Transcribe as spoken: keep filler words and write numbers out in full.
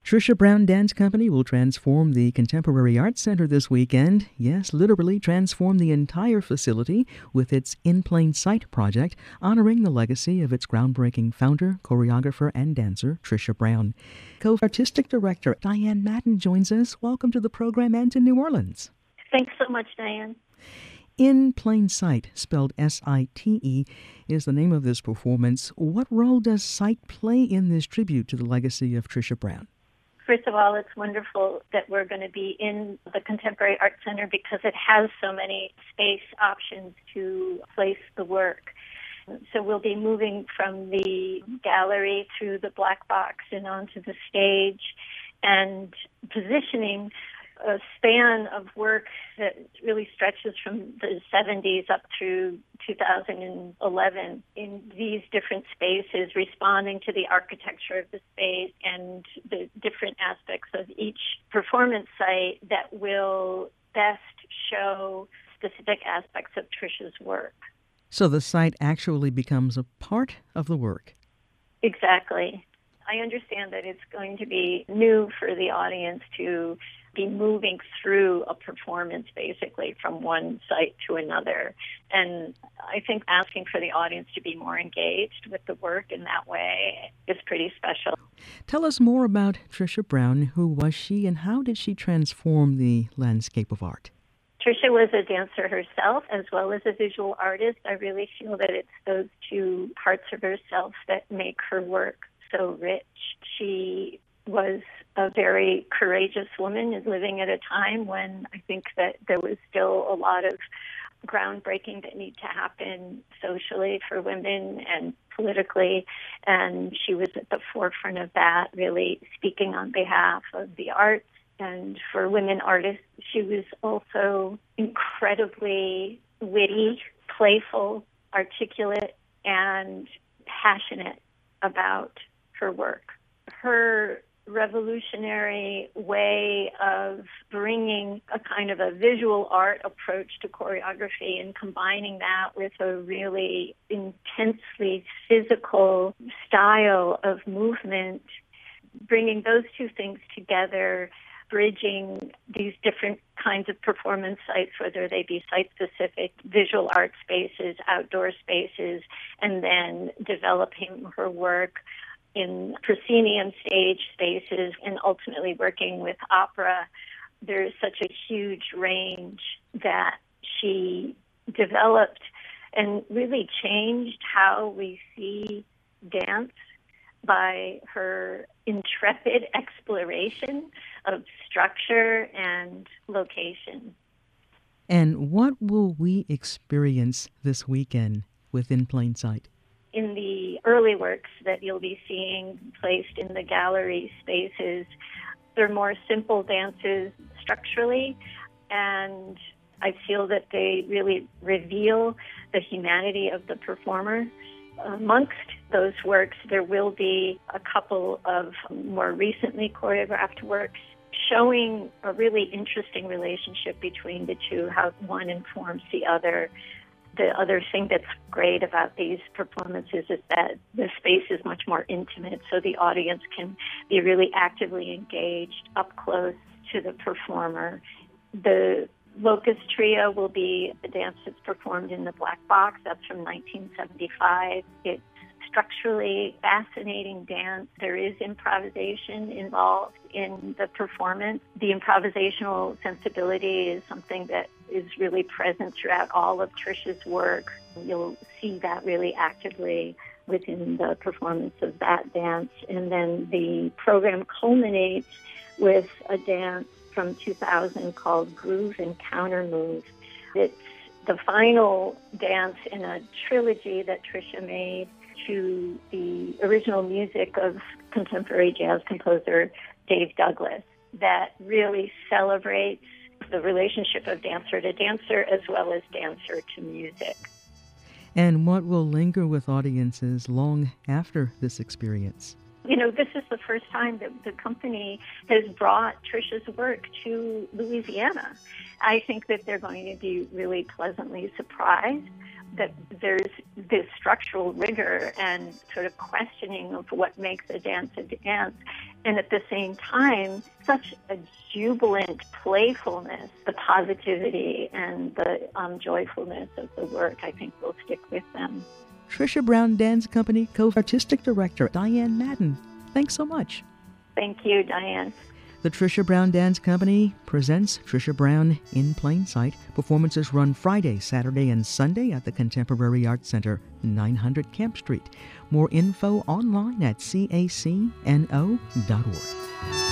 Trisha Brown Dance Company will transform the Contemporary Arts Center this weekend. Yes, literally transform the entire facility with its In Plain Sight project, honoring the legacy of its groundbreaking founder, choreographer, and dancer, Trisha Brown. Co-artistic director Diane Madden joins us. Welcome to the program and to New Orleans. Thanks so much, Diane. In Plain Sight, spelled S I T E, is the name of this performance. What role does sight play in this tribute to the legacy of Trisha Brown? First of all, it's wonderful that we're going to be in the Contemporary Arts Center because it has so many space options to place the work. So we'll be moving from the gallery through the black box and onto the stage and positioning a span of work that really stretches from the seventies up through two thousand eleven in these different spaces, responding to the architecture of the space and the different aspects of each performance site that will best show specific aspects of Trisha's work. So the site actually becomes a part of the work. Exactly. I understand that it's going to be new for the audience to be moving through a performance basically from one site to another. And I think asking for the audience to be more engaged with the work in that way is pretty special. Tell us more about Trisha Brown. Who was she and how did she transform the landscape of art? Trisha was a dancer herself as well as a visual artist. I really feel that it's those two parts of herself that make her work so rich. She was a very courageous woman living at a time when I think that there was still a lot of groundbreaking that needed to happen socially for women and politically, and she was at the forefront of that, really speaking on behalf of the arts. And for women artists, she was also incredibly witty, playful, articulate, and passionate about her work. Her revolutionary way of bringing a kind of a visual art approach to choreography and combining that with a really intensely physical style of movement, bringing those two things together, bridging these different kinds of performance sites, whether they be site-specific visual art spaces, outdoor spaces, and then developing her work in proscenium stage spaces and ultimately working with opera. There's such a huge range that she developed and really changed how we see dance by her intrepid exploration of structure and location. And what will we experience this weekend within Plain Sight? In the early works that you'll be seeing placed in the gallery spaces, they're more simple dances structurally, and I feel that they really reveal the humanity of the performer. Amongst those works, there will be a couple of more recently choreographed works showing a really interesting relationship between the two, how one informs the other. The other thing that's great about these performances is that the space is much more intimate, so the audience can be really actively engaged up close to the performer. The Locust Trio will be a dance that's performed in the black box. That's from nineteen seventy-five. It's structurally fascinating dance. There is improvisation involved in the performance. The improvisational sensibility is something that is really present throughout all of Trisha's work. You'll see that really actively within the performance of that dance. And then the program culminates with a dance from two thousand called Groove and Counter Move. It's the final dance in a trilogy that Trisha made to the original music of contemporary jazz composer Dave Douglas that really celebrates the relationship of dancer to dancer as well as dancer to music. And what will linger with audiences long after this experience? You know, this is the first time that the company has brought Trisha's work to Louisiana. I think that they're going to be really pleasantly surprised that there's this structural rigor and sort of questioning of what makes a dance a dance, and at the same time, such a jubilant playfulness, the positivity and the um, joyfulness of the work, I think will stick with them. Trisha Brown Dance Company Co-Artistic Director Diane Madden, thanks so much. Thank you, Diane. The Trisha Brown Dance Company presents Trisha Brown in Plain Sight. Performances run Friday, Saturday, and Sunday at the Contemporary Arts Center, nine hundred Camp Street. More info online at C A C N O dot org.